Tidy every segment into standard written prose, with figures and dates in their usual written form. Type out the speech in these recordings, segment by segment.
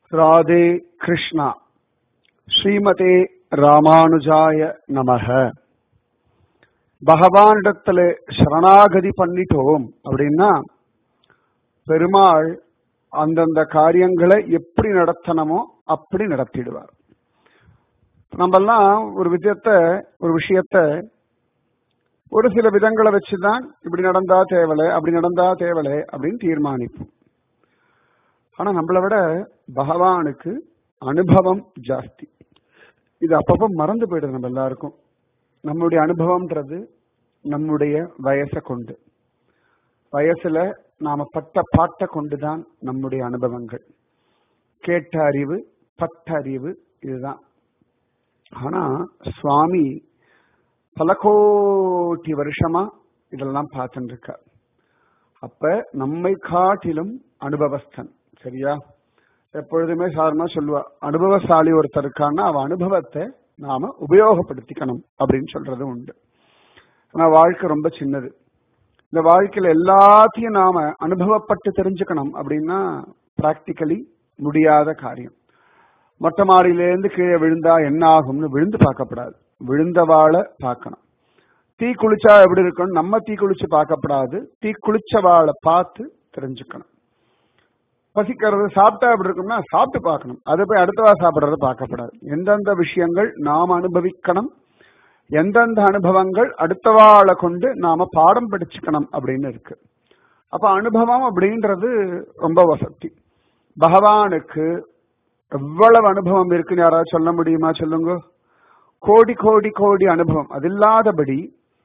ராதே கிருஷ்ணா. ஸ்ரீமதே ராமானுஜாய நமக. பகவானிடத்துல சரணாகதி பண்ணிட்டோம் அப்படின்னா பெருமாள் அந்தந்த காரியங்களை எப்படி நடத்தணுமோ அப்படி நடத்திடுவார். நம்மெல்லாம் ஒரு விஷயத்த ஒரு சில விதங்களை வச்சுதான் இப்படி நடந்தா தேவலை, அப்படி நடந்தா தேவலை அப்படின்னு தீர்மானிப்போம். ஆனா நம்மளை விட பகவானுக்கு அனுபவம் ஜாஸ்தி. இது அப்பப்போ மறந்து போயிடுது நம்ம எல்லாருக்கும். நம்முடைய அனுபவம்ன்றது நம்முடைய வயசை கொண்டு, வயசுல நாம பட்ட பாட்டை கொண்டுதான் நம்முடைய அனுபவங்கள். கேட்ட அறிவு, பட்ட அறிவு இதுதான். ஆனா சுவாமி பல கோடி வருஷமா இதெல்லாம் பார்த்துட்டு இருக்கார். அப்ப நம்மை காட்டிலும் அனுபவஸ்தன். சரியா? எப்பொழுதுமே சாதாரணமா சொல்லுவா, அனுபவசாலி ஒருத்தர் இருக்கான்னா அவ அனுபவத்தை நாம உபயோகப்படுத்திக்கணும் அப்படின்னு சொல்றது உண்டு. ஆனா வாழ்க்கை ரொம்ப சின்னது. இந்த வாழ்க்கையில எல்லாத்தையும் நாம அனுபவப்பட்டு தெரிஞ்சுக்கணும் அப்படின்னா பிராக்டிக்கலி முடியாத காரியம். மொட்டை மாடியிலேருந்து கீழே விழுந்தா என்ன ஆகும்னு விழுந்து பார்க்கப்படாது, விழுந்தவாளை பார்க்கணும். தீ குளிச்சா எப்படி இருக்கணும், நம்ம தீ குளிச்சு பார்க்கப்படாது, தீ குளிச்சவாளை பார்த்து தெரிஞ்சுக்கணும். பசிக்கிறது சாப்பிட்டா எப்படி இருக்கும்னா சாப்பிட்டு பார்க்கணும், அதை போய் அடுத்தவா சாப்பிட்றத பார்க்கப்படாது. எந்தெந்த விஷயங்கள் நாம் அனுபவிக்கணும், எந்தெந்த அனுபவங்கள் அடுத்தவாளை கொண்டு நாம பாடம் படிச்சுக்கணும் அப்படின்னு இருக்கு. அப்ப அனுபவம் அப்படின்றது ரொம்ப வசதி. பகவானுக்கு எவ்வளவு அனுபவம் இருக்குன்னு யாராவது சொல்ல முடியுமா? சொல்லுங்க. கோடி கோடி கோடி அனுபவம். அது இல்லாதபடி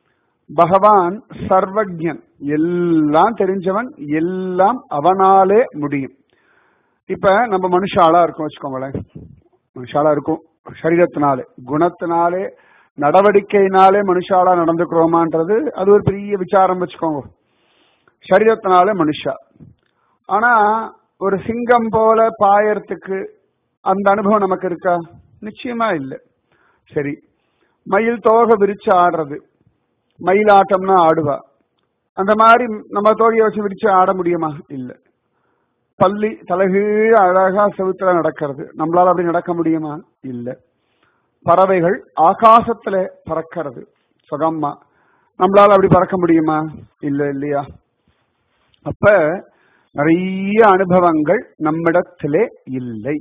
பகவான் சர்வஜன், எல்லாம் தெரிஞ்சவன், எல்லாம் அவனாலே முடியும். இப்ப நம்ம மனுஷாலா இருக்கும் வச்சுக்கோங்களேன், மனுஷாலா இருக்கும் சரீரத்தினாலே, குணத்தினாலே, நடவடிக்கையினாலே மனுஷாலா நடந்துக்கிறோமான்றது அது ஒரு பெரிய விசாரம் வச்சுக்கோங்க. சரீரத்தினாலே மனுஷா. ஆனா ஒரு சிங்கம் போல பாயறதுக்கு அந்த அனுபவம் நமக்கு இருக்கா? நிச்சயமா இல்லை. சரி, மயில் தோகை விரிச்சு ஆடுறது, மயில் ஆட்டம்னா ஆடுவா. அந்த மாதிரி நம்ம தோகையை வச்சு விரிச்சு ஆட முடியுமா? இல்லை. பள்ளி தலகீழ அழகா செவுத்துல நடக்கிறது, நம்மளால அப்படி நடக்க முடியுமா? இல்லை. பறவைகள் ஆகாசத்துல பறக்கிறது சுகமா, நம்மளால அப்படி பறக்க முடியுமா? இல்லை, இல்லையா? அப்ப நிறைய அனுபவங்கள் நம்மிடத்திலே இல்லை.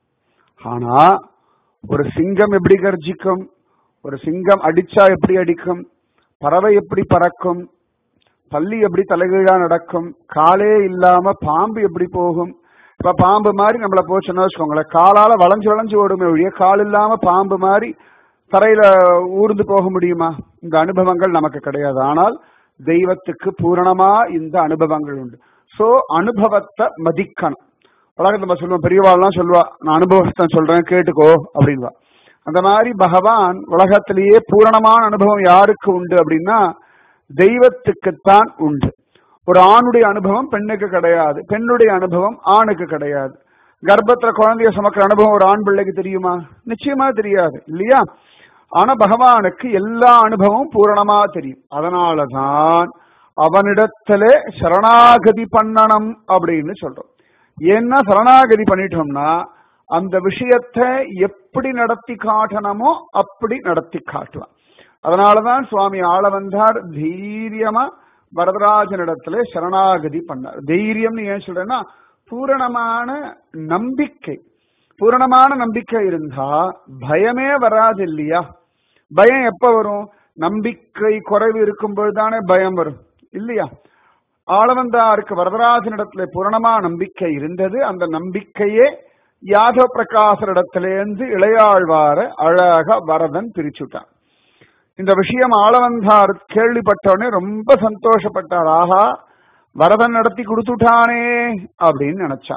ஆனா ஒரு சிங்கம் எப்படி கர்ஜிக்கும், ஒரு சிங்கம் அடிச்சா எப்படி அடிக்கும், பறவை எப்படி பறக்கும், பள்ளி எப்படி தலைகீழா நடக்கும், காலே இல்லாம பாம்பு எப்படி போகும். இப்ப பாம்பு மாதிரி நம்மள போச்சுன்னா வச்சுக்கோங்களேன், காலால வளைஞ்சு வளைஞ்சு ஓடுமே ஒழிய கால் இல்லாம பாம்பு மாதிரி தரையில ஊர்ந்து போக முடியுமா? இந்த அனுபவங்கள் நமக்கு கிடையாது. ஆனால் தெய்வத்துக்கு பூரணமா இந்த அனுபவங்கள் உண்டு. சோ அனுபவத்தை மதிக்கணும். உலகத்தை நம்ம சொல்லுவோம், பெரியவாள்லாம் சொல்லுவா, நான் அனுபவத்தை சொல்றேன் கேட்டுக்கோ அப்படின்வா. அந்த மாதிரி பகவான் உலகத்திலேயே பூரணமான அனுபவம் யாருக்கு உண்டு அப்படின்னா தெய்வத்துக்குத்தான் உண்டு. ஒரு ஆணுடைய அனுபவம் பெண்ணுக்கு கிடையாது, பெண்ணுடைய அனுபவம் ஆணுக்கு கிடையாது. கர்ப்பத்துல குழந்தைய சுமக்கிற அனுபவம் ஒரு ஆண் பிள்ளைக்கு தெரியுமா? நிச்சயமா தெரியாது, இல்லையா? ஆனா பகவானுக்கு எல்லா அனுபவமும் பூரணமா தெரியும். அதனாலதான் அவனிடத்திலே சரணாகதி பண்ணணும் அப்படின்னு சொல்றோம். ஏன்னா சரணாகதி பண்ணிட்டோம்னா அந்த விஷயத்தை எப்படி நடத்தி காட்டணுமோ அப்படி நடத்தி காட்டுவான். அதனாலதான் சுவாமி ஆள வந்தார், தைரியமா வரதராஜனிடத்துல சரணாகதி பண்ணார். தைரியம்னு ஏன் சொல்றேன்னா பூரணமான நம்பிக்கை. பூரணமான நம்பிக்கை இருந்தா பயமே வராது, இல்லையா? பயம் எப்ப வரும்? நம்பிக்கை குறைவு இருக்கும்போது தானே பயம் வரும், இல்லையா? ஆளவந்தாருக்கு வரதராஜனிடத்துல பூரணமா நம்பிக்கை இருந்தது. அந்த நம்பிக்கையே யாதவ பிரகாசரிடத்திலேருந்து இளையாழ்வார அழகா வரதன் பிரிச்சுட்டான். இந்த விஷயம் ஆளவந்தார் கேள்விப்பட்டவுடனே ரொம்ப சந்தோஷப்பட்டார். ஆஹா, வரதன் நடத்தி கொடுத்துட்டானே அப்படின்னு நினைச்சா.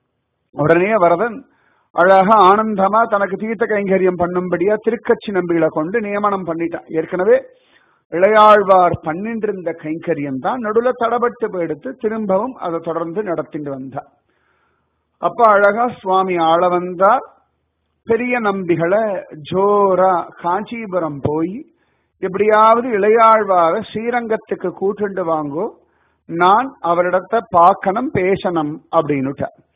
உடனே வரதன் அழகா ஆனந்தமா தனக்கு தீர்த்த கைங்கரியம் பண்ணும்படியா திருக்கச்சி நம்பிகளை கொண்டு நியமனம் பண்ணிட்டான். ஏற்கனவே இளையாழ்வார் பண்ணிட்டு இருந்த கைங்கரியம் தான் நடுவுல தடபட்டு போயிடுத்து, திரும்பவும் அதை தொடர்ந்து நடத்திட்டு வந்தார். அப்ப அழகா சுவாமி ஆள வந்தார். பெரிய நம்பிகளை ஜோரா காஞ்சிபுரம் போய் எப்படியாவது இளையாழ்வார ஸ்ரீரங்கத்துக்கு கூட்டுண்டு வாங்கோ, நான் அவரிடத்தை பார்க்கணும் பேசணும் அப்படின்னுட்டார்.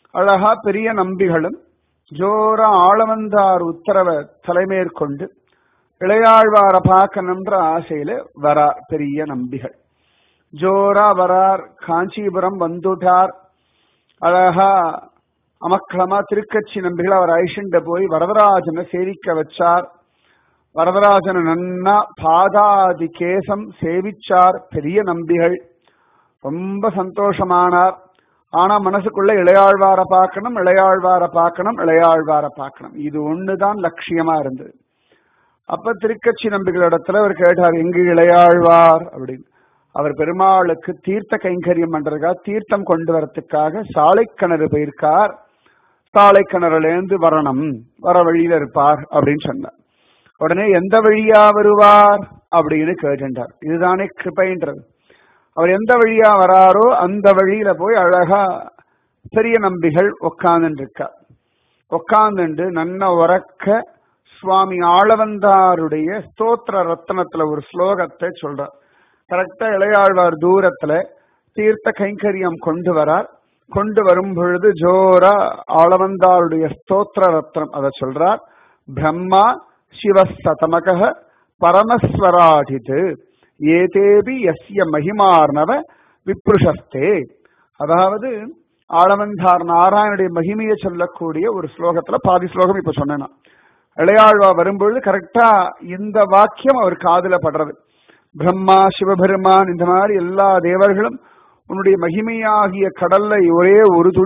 அழகா பெரிய நம்பிகளும் ஜோர ஆளவந்தார் உத்தரவை தலைமேற்கொண்டு இளையாழ்வார பார்க்கணுன்ற ஆசையில வரார் பெரிய நம்பிகள். ஜோரா வரார், காஞ்சிபுரம் வந்துட்டார். அழகா அமக்களமா திருக்கட்சி நம்பிகள் அவர் ஐஷண்ட போய் வரதராஜனை சேவிக்க வச்சார். வரதராஜனை நன்னா பாதாதி கேசம் சேவிச்சார் பெரிய நம்பிகள். ரொம்ப சந்தோஷமானார். ஆனா மனசுக்குள்ள இளையாழ்வார பார்க்கணும், இளையாழ்வார பார்க்கணும், இளையாழ்வார பார்க்கணும், இது ஒண்ணுதான் லட்சியமா இருந்தது. அப்ப திருக்கட்சி நம்பிகளிடத்துல அவர் கேட்டார், எங்கு இளையாழ்வார் அப்படின்னு. அவர் பெருமாளுக்கு தீர்த்த கைங்கரியம் பண்றதுக்காக தீர்த்தம் கொண்டு வரத்துக்காக சாலைக்கிணறு போயிருக்கார். சாலைக்கிணறுலேருந்து வரணும், வர வழியில இருப்பார் அப்படின்னு சொன்னார். உடனே எந்த வழியா வருவார் அப்படின்னு கேட்டார். இதுதானே கிருபைன்றது. அவர் எந்த வழியா வராரோ அந்த வழியில போய் அழகா பெரிய நம்பிகள் உட்கார்ந்து இருக்கார். உட்கார்ந்து நன்ன உறக்க சுவாமி ஆளவந்தாருடைய ஸ்தோத்திர ரத்னத்துல ஒரு ஸ்லோகத்தை சொல்றார். கரெக்டா இளையாழ்வார் தூரத்துல தீர்த்த கைங்கரியம் கொண்டு வரார். கொண்டு வரும் பொழுது ஜோரா ஆளவந்தாருடைய ஸ்தோத்திர ரத்னம் அதை சொல்றார். பிரம்மா சிவசதமக பரமஸ்வராடிது ஏதேபி யஸ்ய மகிமார்ணவ விப்ருஷஸ்தே. அதாவது ஆளவந்தார் நாராயணுடைய மகிமையை சொல்லக்கூடிய ஒரு ஸ்லோகத்துல பாதி ஸ்லோகம் இப்ப சொன்னேன். இளையாழ்வா வரும்பொழுது கரெக்டா இந்த வாக்கியம் அவர் காதுல படுறது. பிரம்மா சிவபெருமான் இந்த மாதிரி எல்லா தேவர்களும் உன்னுடைய மகிமையாகிய கடல்ல ஒரே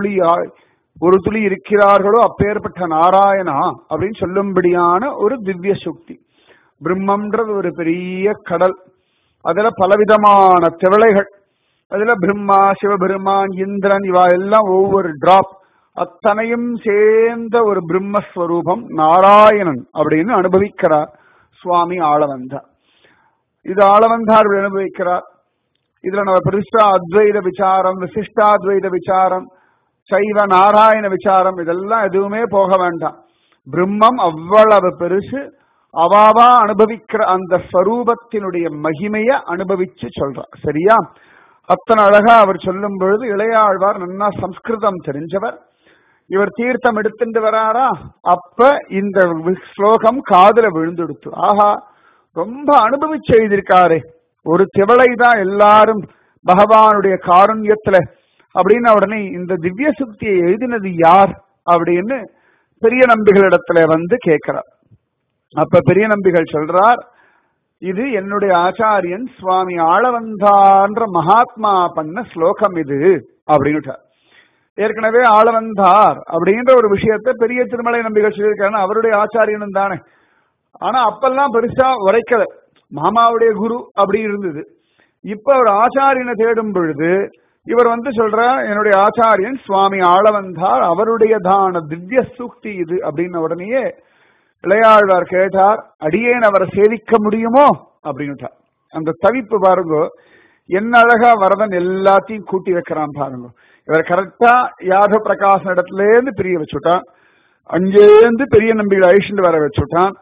ஒரு துளி இருக்கிறார்களோ அப்பேற்பட்ட நாராயணா அப்படின்னு சொல்லும்படியான ஒரு திவ்ய சுக்தி. பிரம்மன்றது ஒரு பெரிய கடல், அதுல பலவிதமான திவளைகள், அதுல பிரம்மா சிவபெருமான் இந்திரன் இவா எல்லாம் ஒவ்வொரு டிராப் அத்தனையும் சேர்ந்த ஒரு பிரம்மஸ்வரூபம் நாராயணன் அப்படின்னு அனுபவிக்கிறார் சுவாமி ஆளவந்தார். இது ஆளவந்தார் அனுபவிக்கிறார். இதுல நம்ம பெருசா அத்வைத விசாரம், விசிஷ்டாத்வைத விசாரம், சைவ நாராயண விசாரம் இதெல்லாம் எதுவுமே போக வேண்டாம். பிரம்மம் அவ்வளவு பெருசு. அவாவா அனுபவிக்கிற அந்த ஸ்வரூபத்தினுடைய மகிமைய அனுபவிச்சு சொல்றார். சரியா? அத்தனை அழகா அவர் சொல்லும் பொழுது இளையாழ்வார் நன்னா சம்ஸ்கிருதம் தெரிஞ்சவர். இவர் தீர்த்தம் எடுத்துட்டு வராரா, அப்ப இந்த ஸ்லோகம் காதுல விழுந்துடுத்து. ஆஹா, ரொம்ப அனுபவிச்சு எழுதியிருக்காரு. ஒரு திவளை தான் எல்லாரும் பகவானுடைய காருண்யத்துல அப்படின்னு உடனே இந்த திவ்ய சுக்தியை எழுதினது யார் அப்படின்னு பெரிய நம்பிகளிடத்துல வந்து கேட்கிறார். அப்ப பெரிய நம்பிகள் சொல்றார், இது என்னுடைய ஆச்சாரியன் சுவாமி ஆளவந்தான்ற மகாத்மா பண்ண ஸ்லோகம் இது அப்படின்னுட்டார். ஏற்கனவே ஆளவந்தார் அப்படின்ற ஒரு விஷயத்த பெரிய திருமலை நம்பிகள் சொல்லியிருக்காரு, அவருடைய ஆச்சாரியனும் தானே. ஆனா அப்பெல்லாம் பெருசா உரைக்கல, மாமாவுடைய குரு அப்படி இருந்தது. இப்ப அவர் ஆச்சாரியனை தேடும் பொழுது இவர் வந்து சொல்ற, என்னுடைய ஆச்சாரியன் சுவாமி ஆளவந்தார், அவருடைய தான திவ்ய சூக்தி இது அப்படின்னு உடனேயே இளையாழ்வார் கேட்டார், அடியேன் அவரை சேவிக்க முடியுமோ அப்படின்னுட்டார். அந்த தவிப்பு பாருங்க, என்ன அழகா வரதன் எல்லாத்தையும் கூட்டி வைக்கிறான் பாருங்க. இவர் கரெக்டா யாதவ பிரகாச இடத்துல இருந்து பிரிய வச்சுட்டான், அங்கேருந்து பெரிய நம்பிகள் ஐஷண்டு வர வச்சுட்டான்.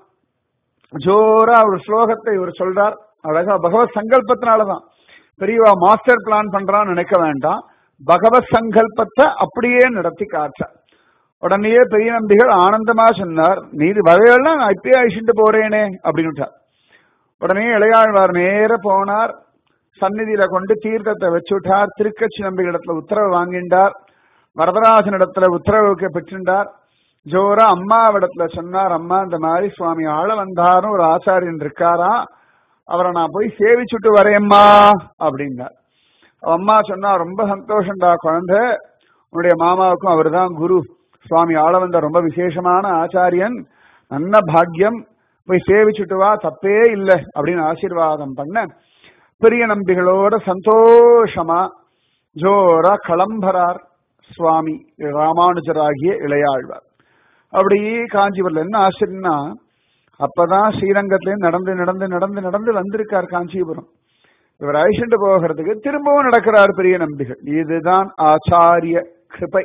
ஜோரா ஒரு ஸ்லோகத்தை இவர் சொல்றார். அழகா பகவத் சங்கல்பத்தினாலதான் பெரியவா மாஸ்டர் பிளான் பண்றான்னு நினைக்க வேண்டாம், பகவத் சங்கல்பத்தை அப்படியே நடத்தி காட்டார். உடனே பெரிய நம்பிகள் ஆனந்தமா சொன்னார், நீர் வரையெல்லாம் நான் இப்பயே அழிச்சுட்டு போறேனே அப்படின்னுட்டார். உடனே இளையாழ்வார் நேர போனார், சந்நிதியில கொண்டு தீர்த்தத்தை வச்சுட்டார். திருக்கட்சி நம்பிகளிடத்துல உத்தரவு வாங்கிண்டார், வரதராஜன் இடத்துல உத்தரவுக்கு பெற்றுண்டார். ஜோரா அம்மாவிடத்துல சொன்னார், அம்மா இந்த மாதிரி சுவாமி ஆளவந்தாரும் ஒரு ஆச்சாரியன் இருக்காரா, அவரை நான் போய் சேவிச்சுட்டு வரேம்மா அப்படின்னார். அம்மா சொன்னா, ரொம்ப சந்தோஷம்டா குழந்தை, உன்னுடைய மாமாவுக்கும் அவர் தான் குரு, சுவாமி ஆளவந்தார் ரொம்ப விசேஷமான ஆச்சாரியன், நல்ல பாக்கியம், போய் சேவிச்சுட்டு வா, தப்பே இல்லை அப்படின்னு ஆசீர்வாதம் பண்ண பெரிய நம்பிகளோட சந்தோஷமா ஜோரா கிளம்புறார் சுவாமி ராமானுஜராகிய இளையாழ்வார். அப்படி காஞ்சிபுரம்ல என்ன ஆச்சரியம்னா, அப்பதான் ஸ்ரீரங்கத்திலேருந்து நடந்து நடந்து நடந்து நடந்து வந்திருக்கார் காஞ்சிபுரம். இவர் ஐஷண்டு போகிறதுக்கு திரும்பவும் நடக்கிறார் பெரிய நம்பிகள். இதுதான் ஆச்சாரிய கிருபை.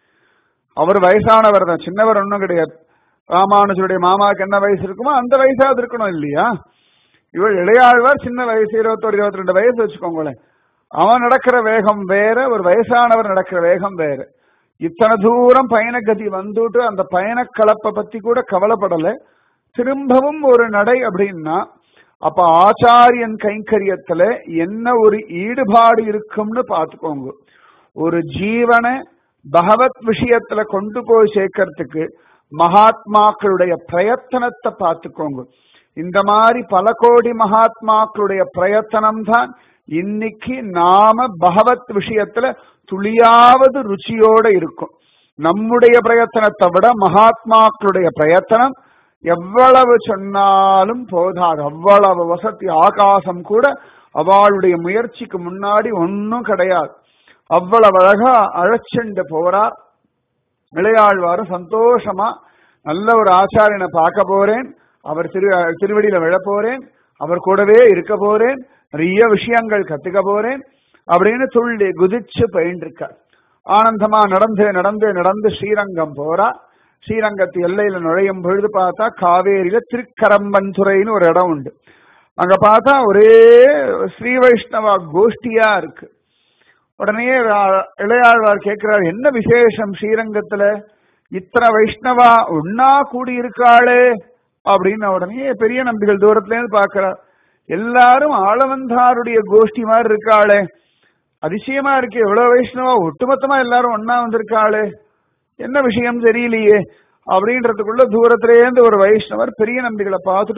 அவர் வயசானவர் தான், சின்னவர் ஒன்றும் கிடையாது. ராமானுஜருடைய மாமாவுக்கு என்ன வயசு இருக்குமோ அந்த வயசாவது இருக்கணும் இல்லையா? இவர் இளையாழ்வார் சின்ன வயசு, 21 22 வயசு வச்சுக்கோங்களேன். அவன் நடக்கிற வேகம் வேற, ஒரு வயசானவர் நடக்கிற வேகம் வேற. இத்தனை தூரம் பயணகதி வந்துட்டு அந்த பயணக்கலப்பை பத்தி கூட கவலைப்படல. திரும்பவும் ஒரு நடை அப்படின்னா அப்ப ஆச்சாரியன் கைங்கரியத்துல என்ன ஒரு ஈடுபாடு இருக்கும்னு பாத்துக்கோங்க. ஒரு ஜீவனை பகவத் விஷயத்துல கொண்டு போய் சேர்க்கறதுக்கு மகாத்மாக்களுடைய பிரயத்தனத்தை பார்த்துக்கோங்க. இந்த மாதிரி பல கோடி மகாத்மாக்களுடைய பிரயத்தனம் தான் இன்னைக்கு நாம பகவத் விஷயத்துல துளியாவது ருச்சியோட இருக்கும். நம்முடைய பிரயத்தனத்தை விட மகாத்மாக்களுடைய பிரயத்தனம் எவ்வளவு சொன்னாலும் போதாது. அவ்வளவு வசதி. ஆகாசம் கூட அவளுடைய முயற்சிக்கு முன்னாடி ஒன்னும் கிடையாது. அவ்வளவு அழகா அழைச்சுண்டு போறார். இளையாழ்வாரு சந்தோஷமா நல்ல ஒரு ஆச்சாரியனை பார்க்க போறேன், அவர் திருவடியில விழ போறேன், அவர் கூடவே இருக்க போறேன், நிறைய விஷயங்கள் கத்துக்க போறேன் அப்படின்னு துள்ளி குதிச்சு பயின்றிருக்கார். ஆனந்தமா நடந்து நடந்து நடந்து ஸ்ரீரங்கம் போறா. ஸ்ரீரங்கத்து எல்லையில நுழையும் பொழுது பார்த்தா காவேரியில திருக்கரம்பன்துறைன்னு ஒரு இடம் உண்டு. அங்க பார்த்தா ஒரே ஸ்ரீ வைஷ்ணவ கோஷ்டியா இருக்கு. உடனே இளையாழ்வார் கேட்கிறார், என்ன விசேஷம் ஸ்ரீரங்கத்துல இத்தனை வைஷ்ணவா ஒன்னா கூடி இருக்காளே அப்படின்னு. உடனே பெரிய நம்பிகள் தூரத்துல இருந்து பாக்கிறார். எல்லாரும் ஆளவந்தாருடைய கோஷ்டி மாதிரி இருக்காளே, அதிசயமா இருக்கு, எவ்வளவு வைஷ்ணவா ஒட்டுமொத்தமா எல்லாரும் ஒன்னா வந்திருக்காளே, என்ன விஷயம் தெரியலையே அப்படின்றதுக்குள்ள தூரத்திலேருந்து ஒரு வைஷ்ணவர் பெரிய நம்பிகளை பார்த்துட்டு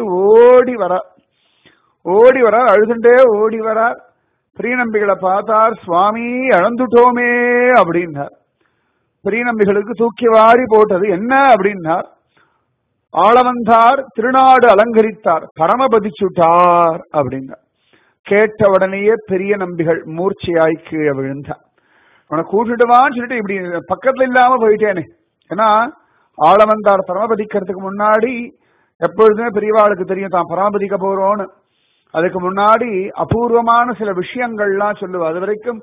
ஓடி வரார், அழுதுண்டே ஓடி வரார். பெரிய நம்பிகளை பார்த்தார். சுவாமி அழந்துட்டோமே அப்படின்னார். பெரிய நம்பிகளுக்கு தூக்கி வாரி போட்டது. என்ன அப்படின்னார், ஆளவந்தார் திருநாடு அலங்கரித்தார், பரமபதிச்சுட்டார் அப்படின்னார். கேட்ட உடனேயே பெரிய நம்பிகள் மூர்ச்சையாய் கீழே விழுந்தார். அவனை கூட்டிடுவான்னு சொல்லிட்டு இப்படி பக்கத்துல இல்லாம போயிட்டேனே. ஏன்னா ஆளவந்தார் பரமபதிக்கிறதுக்கு முன்னாடி எப்பொழுதுமே பெரியவாளுக்கு தெரியும் தான் பரமபதிக்க போறோம்னு. அதுக்கு முன்னாடி அபூர்வமான சில விஷயங்கள்லாம் சொல்லுவார். அது வரைக்கும்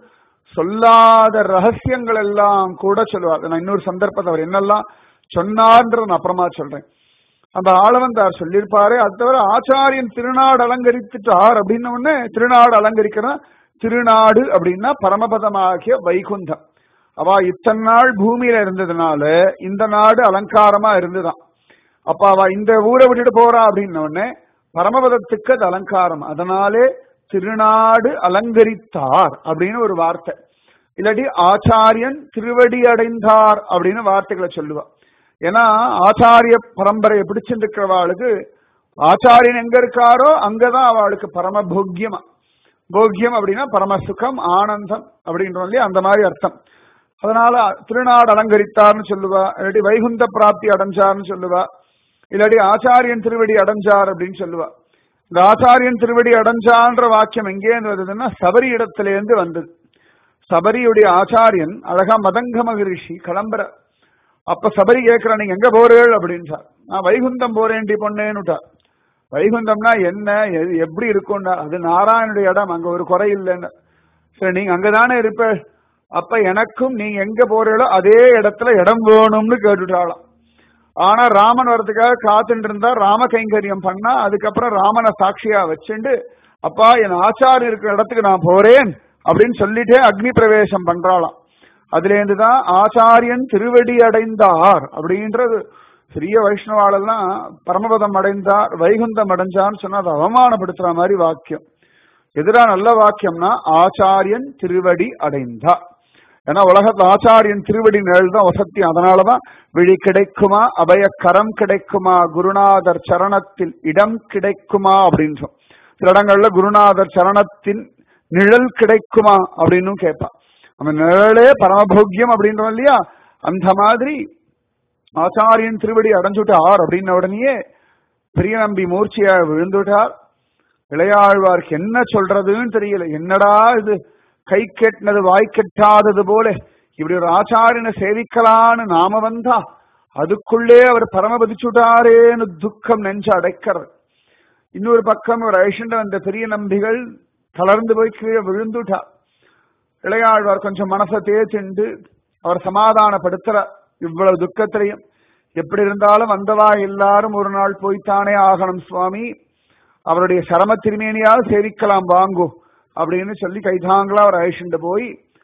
சொல்லாத ரகசியங்கள் எல்லாம் கூட சொல்லுவார். நான் இன்னொரு சந்தர்ப்பத்தை அவர் என்னெல்லாம் சொன்னார்ன்ற நான் அப்புறமா சொல்றேன். அந்த ஆளவந்தார் சொல்லியிருப்பாரு. அது தவிர ஆச்சாரியன் திருநாடு அலங்கரித்துட்டார் அப்படின்னு ஒண்ணு. திருநாடு அலங்கரிக்கிறா, திருநாடு அப்படின்னா பரமபதமாகிய வைகுந்தம். அவ இத்தனை நாள் பூமியில இருந்ததுனால இந்த நாடு அலங்காரமா இருந்துதான். அப்ப அவ இந்த ஊரை விட்டுட்டு போறா அப்படின்ன உடனே பரமபதத்துக்கு அது அலங்காரம். அதனாலே திருநாடு அலங்கரித்தார் அப்படின்னு ஒரு வார்த்தை. இல்லாட்டி ஆச்சாரியன் திருவடி அடைந்தார் அப்படின்னு வார்த்தைகளை சொல்லுவா. ஏன்னா ஆச்சாரிய பரம்பரையை பிடிச்சிருக்கிறவாளுக்கு ஆச்சாரியன் எங்க இருக்காரோ அங்கதான் அவளுக்கு பரம போக்கியமா. போக்கியம் அப்படின்னா பரமசுகம் ஆனந்தம் அப்படின்றோம் இல்லையா, அந்த மாதிரி அர்த்தம். அதனால திருநாடு அலங்கரித்தார்னு சொல்லுவா, இல்லாட்டி வைகுந்த பிராப்தி அடைஞ்சார்னு சொல்லுவா, இல்லாட்டி ஆச்சாரியன் திருவடி அடைஞ்சார் அப்படின்னு சொல்லுவா. இந்த ஆச்சாரியன் திருவடி அடைஞ்சான்ற வாக்கியம் எங்கேருந்து வந்ததுன்னா சபரி இடத்திலேருந்து வந்தது. சபரியுடைய ஆச்சாரியன் அழகா மதங்க மகரிஷி கிளம்புற. அப்ப சபரி கேட்கிற, நீங்க எங்க போறேள் அப்படின்றார். நான் வைகுந்தம் போறேன்டி பொண்ணேன்னுட்டா. வைகுந்தம்னா என்ன, எப்படி இருக்கும்னா அது நாராயணுடைய இடம், அங்க ஒரு குறை இல்லைன்னு. சரி நீங்க அங்கதானே இருப்ப, அப்ப எனக்கும் நீங்க எங்க போறீங்களோ அதே இடத்துல இடம் வேணும்னு கேட்டுட்டாளாம். ஆனா ராமன் வரதுக்காக காத்துட்டு இருந்தா, ராம கைங்கரியம் பண்ணா. அதுக்கப்புறம் ராமனை சாட்சியா வச்சுண்டு அப்பா என் ஆச்சாரியர் இருக்கிற இடத்துக்கு நான் போறேன் அப்படின்னு சொல்லிட்டே அக்னி பிரவேசம் பண்றாளாம். அதுல இருந்துதான் ஆச்சாரியன் திருவடி அடைந்தார் அப்படின்றது. பெரிய வைஷ்ணவாளெல்லாம் பரமபதம் அடைந்தார் வைகுந்தம் அடைஞ்சான்னு சொன்னா அது அவமானப்படுத்துற மாதிரி வாக்கியம். எதிரா நல்ல வாக்கியம்னா ஆச்சாரியன் திருவடி அடைந்தார். ஏன்னா உலகத்துல ஆச்சாரியன் திருவடி நிழல் தான் வசத்தியம். அதனாலதான் விழி கிடைக்குமா, அபயக்கரம் கிடைக்குமா, குருநாதர் சரணத்தில் இடம் கிடைக்குமா அப்படின்றோம். சில இடங்கள்ல குருநாதர் சரணத்தின் நிழல் கிடைக்குமா அப்படின்னு கேட்பான். அந்த நிழலே பரமபோக்கியம் அப்படின்றோம் இல்லையா, அந்த மாதிரி ஆச்சாரியன் திருவடி அடைஞ்சுட்டார் அப்படின்ன உடனேயே பெரிய நம்பி மூர்ச்சியா விழுந்துட்டார். இளையாழ்வார்க்கு என்ன சொல்றதுன்னு தெரியல. என்னடா இது, கை கெட்டினது வாய் கெட்டாதது போல இப்படி ஒரு ஆச்சாரியனை சேவிக்கலான்னு நாம வந்தா அதுக்குள்ளே அவர் பரமபதிச்சுட்டாரேன்னு துக்கம் நெஞ்சு அடைக்கிறது. இன்னொரு பக்கம் ஒரு ஐஷண்ட வந்த பெரிய நம்பிகள் தளர்ந்து போய் கீழே விழுந்துட்டார். இளையாழ்வார் கொஞ்சம் மனசை தேய்ச்சிண்டு அவர் சமாதானப்படுத்துற. இவ்வளவு துக்கத்திலையும் எப்படி இருந்தாலும் வந்தவா எல்லாரும் ஒரு நாள் போய்த்தானே ஆகணும் சுவாமி, அவருடைய சரம திருமேனியால் சேவிக்கலாம் வாங்கோ அப்படின்னு சொல்லி கைதாங்களா அவர் ஐஷண்ட போய்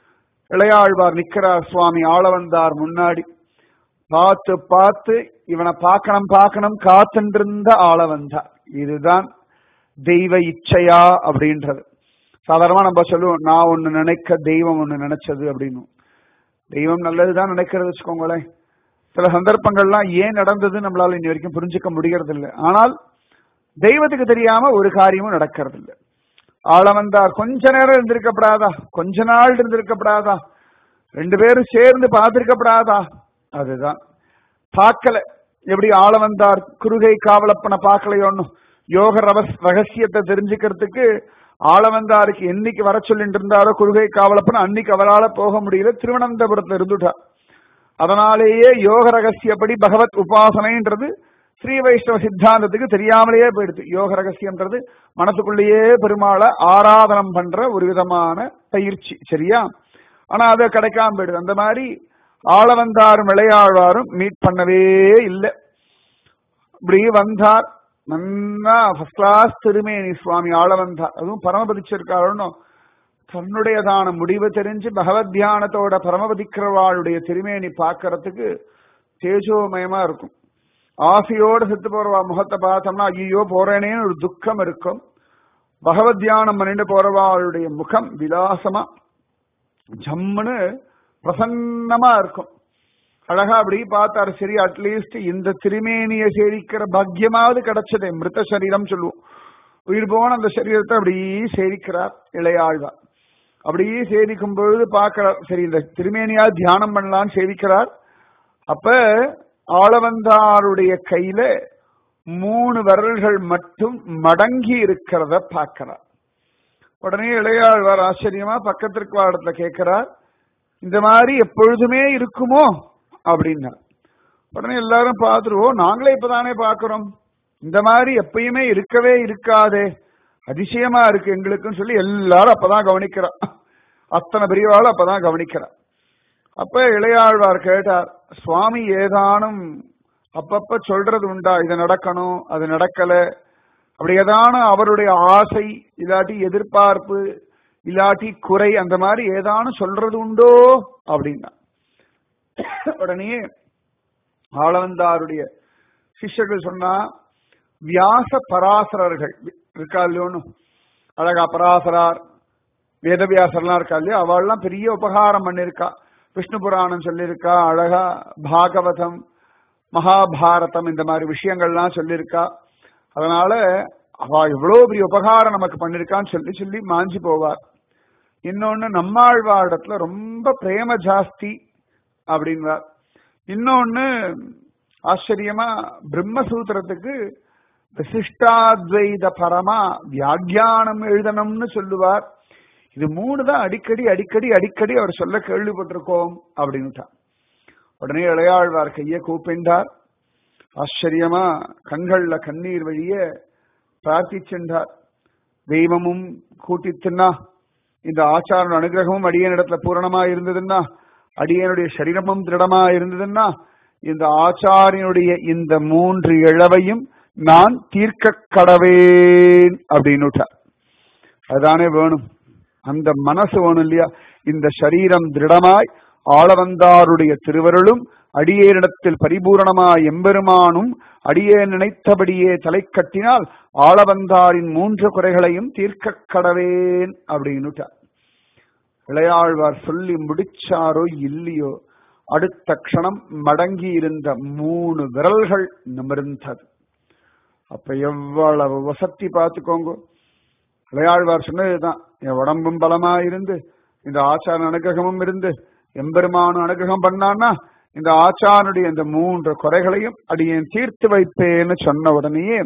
இளையாழ்வார் நிக்கிறார், சுவாமி ஆளவந்தார் முன்னாடி. பார்த்து பார்த்து இவனை பார்க்கணும் பார்க்கணும் காத்துருந்த ஆளவந்தார். இதுதான் தெய்வ இச்சையா அப்படின்றது. சாதாரணமா நம்ம சொல்லுவோம், நான் ஒண்ணு நினைக்க தெய்வம் ஒண்ணு நினைச்சது அப்படின்னு. தெய்வம் நல்லதுதான் நினைக்கிறது வச்சுக்கோங்களேன். சில சந்தர்ப்பங்கள்லாம் ஏன் நடந்தது நம்மளால இனி வரைக்கும் புரிஞ்சுக்க முடிகிறது இல்லை. ஆனால் தெய்வத்துக்கு தெரியாம ஒரு காரியமும் நடக்கிறது இல்லை. ஆளவந்தார் கொஞ்ச நேரம் இருந்திருக்கப்படாதா? கொஞ்ச நாள் இருந்திருக்கப்படாதா? 2 பேரும் சேர்ந்து பார்த்திருக்கப்படாதா? அதுதான் பார்க்கல. எப்படி ஆளவந்தார் குருகை காவலப்பனை பார்க்கலையோன்னு யோக ரகசியத்தை தெரிஞ்சுக்கிறதுக்கு ஆளவந்தாருக்கு என்னைக்கு வர சொல்லிட்டு இருந்தாரோ குருகை காவலப்பன், அன்னைக்கு அவரால் போக முடியல, திருவனந்தபுரத்துல இருந்துட்டார். அதனாலேயே யோக ரகசியப்படி பகவத் உபாசனைன்றது ஸ்ரீ வைஷ்ணவ சித்தாந்தத்துக்கு தெரியாமலேயே போயிடுது. யோக ரகசியம்ன்றது மனசுக்குள்ளேயே பெருமாளை ஆராதனம் பண்ற ஒரு விதமான பயிற்சி, சரியா? ஆனா அது கிடைக்காம போயிடுது. அந்த மாதிரி ஆளவந்தாரும் இளையாழ்வாரும் மீட் பண்ணவே இல்லை. இப்படி வந்தார், நன்னா ஃபர்ஸ்ட் கிளாஸ் திருமேனி சுவாமி ஆளவந்தார். அதுவும் பரமபதிச்சிருக்காருன்னு தன்னுடையதான முடிவு தெரிஞ்சு பகவத் தியானத்தோட பரமபதிக்கிறவாளுடைய திருமேனி பார்க்கறதுக்கு தேஜோமயமா இருக்கும். ஆசையோடு செத்து போறவா முகத்தை பார்த்தோம்னா ஐயோ போறேனேன்னு ஒரு துக்கம் இருக்கும். பகவத் தியானம் பண்ணிட்டு போறவாளுடைய முகம் விலாசமா ஜம்முன்னு பிரசன்னமா இருக்கும். அழகா அப்படி பார்த்தாரு. சரி, அட்லீஸ்ட் இந்த திருமேனியை சேவிக்கிற பாக்கியமாவது கிடைச்சதே. மிருத சரீரம் சொல்லுவோம், உயிர் போன அந்த சரீரத்தை அப்படி சேவிக்கிறார் இளையாழ்வார். அப்படியே சேவிக்கும் பொழுது பார்க்கிறார், சரி இந்த திருமேனியா தியானம் பண்ணலான்னு சேவிக்கிறார். அப்ப ஆளவந்தாருடைய கையில 3 விரல்கள் மட்டும் மடங்கி இருக்கிறத பார்க்கிறார். உடனே இளையாழ்வார் ஆச்சரியமா பக்கத்திற்கு இடத்துல கேட்கிறார், இந்த மாதிரி எப்பொழுதுமே இருக்குமோ அப்படின்னா. உடனே எல்லாரும் பார்த்துருவோம், நாங்களே இப்பதானே பார்க்கிறோம், இந்த மாதிரி எப்பயுமே இருக்கவே இருக்காதே, அதிசயமா இருக்கு எங்களுக்குன்னு சொல்லி எல்லாரும் அப்பதான் கவனிக்கிறார். அத்தனை பெரியவாளும் அப்பதான் கவனிக்கிறார். அப்ப இளையாழ்வார் கேட்டார், சுவாமி ஏதானும் அப்பப்ப சொல்றது உண்டா, இது நடக்கணும் அது நடக்கல, அப்படி ஏதானும் அவருடைய ஆசை இல்லாட்டி எதிர்பார்ப்பு இல்லாட்டி குறை அந்த மாதிரி ஏதானும் சொல்றது உண்டோ அப்படின்னா. உடனே ஆளவந்தாருடைய சிஷ்யர்கள் சொன்னா, வியாச பராசரர்கள் இருக்கா இல்லையோன்னு, அழகா பராசரார் வேதவியாசர்லாம் இருக்கா இல்லையோ, அவள்லாம் பெரிய உபகாரம் பண்ணிருக்கா. விஷ்ணு புராணம் சொல்லியிருக்கா, அழகா பாகவதம் மகாபாரதம் இந்த மாதிரி விஷயங்கள்லாம் சொல்லியிருக்கா. அதனால அவ எவ்வளவு பெரிய உபகாரம் நமக்கு பண்ணிருக்கான்னு சொல்லி சொல்லி மாஞ்சி போவார். இன்னொன்னு நம்மாழ்வாடத்துல ரொம்ப பிரேம ஜாஸ்தி அப்படின்வார். இன்னொன்னு ஆச்சரியமா பிரம்மசூத்திரத்துக்கு விசிஷ்டாத்வைத பரமா வியாக்கியானம் எழுதணும்னு சொல்லுவார். இது 3 தான் அடிக்கடி அடிக்கடி அடிக்கடி அவர் சொல்ல கேள்விப்பட்டிருக்கோம் அப்படின்னுட்டார். உடனே இளையாழ்வார் கையை கூப்பிண்டார். ஆச்சரியமா கண்கள்ல கண்ணீர் வழிய பிரார்த்திச்சென்றார். தெய்வமும் கூட்டித்துன்னா, இந்த ஆச்சார அனுகிரகமும் அடியனிடத்துல பூரணமா இருந்ததுன்னா, அடியனுடைய சரீரமும் திருடமா இருந்ததுன்னா, இந்த ஆச்சாரியனுடைய இந்த 3 இழவையும் நான் தீர்க்க கடவேன் அப்படின்னுட்டார். அதுதானே வேணும், அந்த மனசு வேணும் இல்லையா? இந்த சரீரம் திருடமாய் ஆளவந்தாருடைய திருவருளும் அடியேனிடத்தில் பரிபூரணமாய் எம்பெருமானும் அடியே நினைத்தபடியே தலை கட்டினால் ஆளவந்தாரின் 3 குறைகளையும் தீர்க்க கடவேன் அப்படின்னுட்டார். இளையாழ்வார் சொல்லி முடிச்சாரோ இல்லையோ, அடுத்த க்ஷணம் மடங்கி இருந்த 3 விரல்கள் நிமிர்ந்தது. அப்ப எவ்வளவு வசதி பார்த்துக்கோங்க. இளையாழ்வார் சொன்னதுதான், என் உடம்பும் பலமா இருந்து இந்த ஆச்சார அனுகிரகமும் இருந்து எம்பெருமானும் அனுகிரகம் பண்ணான்னா இந்த ஆச்சாரனுடைய இந்த 3 குறைகளையும் அடியேன் தீர்த்து வைப்பேன்னு சொன்ன உடனேயே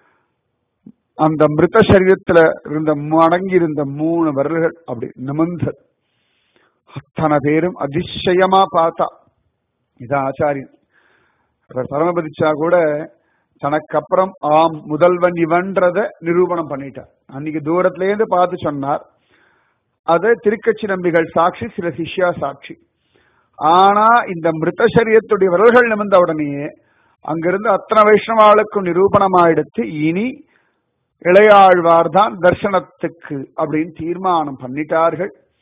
அந்த மிருத சரீரத்துல இருந்த மடங்கி இருந்த 3 விரல்கள் அப்படி நிமிர்ந்தது. அத்தனை பேரும் அதிசயமா பார்த்தா, இதான் ஆச்சாரியன். பரமபதிச்சா கூட தனக்கு அப்புறம் ஆம் முதல்வன் இவன்றத நிரூபணம் பண்ணிட்டார். அன்னைக்கு தூரத்துல இருந்து பார்த்து சொன்னார். அது திருக்கட்சி நம்பிகள் சாட்சி, சில சிஷ்யா சாட்சி. ஆனா இந்த மிருத சரீரத்துடைய விரல்கள் நிமிர்ந்த உடனேயே அங்கிருந்து அத்தனை வைஷ்ணவாளுக்கும் நிரூபணமாயிடுத்து. இனி இளையாழ்வார் தான் தர்சனத்துக்கு அப்படின்னு தீர்மானம் பண்ணிட்டார்கள்.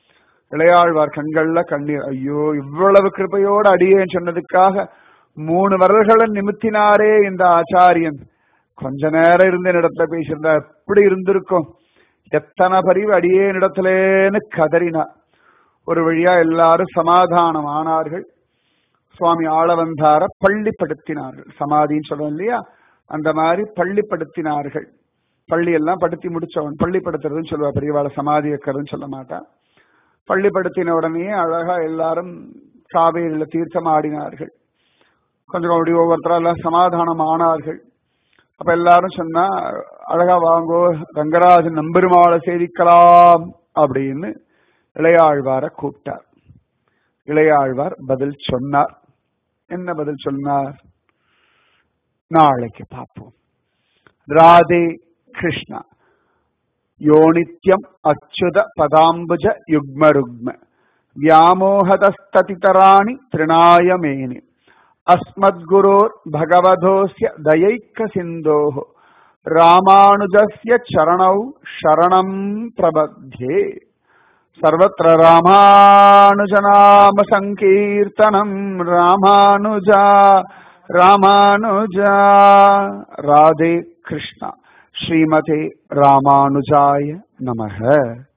இளையாழ்வார் கண்கள்ல கண்ணீர். ஐயோ, இவ்வளவு கிருபையோடு அடியேன் சொன்னதுக்காக 3 வரல்களை நிமித்தினாரே இந்த ஆச்சாரியன். கொஞ்ச நேரம் இருந்து என்னிடத்துல பேசியிருந்தா எப்படி இருந்திருக்கும், எத்தனை பரிவு அடியேன் இடத்துலேன்னு கதறினார். ஒரு வழியா எல்லாரும் சமாதானம் ஆனார்கள். சுவாமி ஆளவந்தார பள்ளிப்படுத்தினார்கள். சமாதின்னு சொல்றோம் இல்லையா, அந்த மாதிரி பள்ளிப்படுத்தினார்கள். பள்ளி எல்லாம் படுத்தி முடிச்சவன் பள்ளிப்படுத்துறதுன்னு சொல்லுவா, பெரியவாளை சமாதி வைக்கிறதுன்னு சொல்ல மாட்டான். பள்ளிப்படுத்தின உடனே அழகா எல்லாரும் காவேரியில தீர்த்தம் ஆடினார்கள். கொஞ்சம் அப்படி ஒவ்வொருத்தரா எல்லாம் சமாதானம் ஆனார்கள். அப்ப எல்லாரும் சொன்னா, அழகா வாங்கோ ரங்கராஜன் நம்பெருமாளை சேவிக்கலாம் அப்படின்னு இளையாழ்வார கூப்பிட்டார். இளையாழ்வார் பதில் சொன்னார். என்ன பதில் சொன்னார் நாளைக்கு பார்ப்போம். ராதே கிருஷ்ணா. யோனித்யம் அச்சுத பதாம்புஜ யுக்ம ருக்ம வியாமோகதஸ்ததிதராணி திருநாயமேனி அஸ்மத்குரோர் பகவதோஸ்ய தயைக்க சிந்தோஹ ராமானுஜஸ்ய சரணௌ சரணம் பிரபத்யே. சர்வத்ர ராமானுஜநாம சங்கீர்த்தனம் ராமானுஜா ராமானுஜா. ராதே கிருஷ்ணா. ஸ்ரீமதே ராமானுஜாய நமஹ.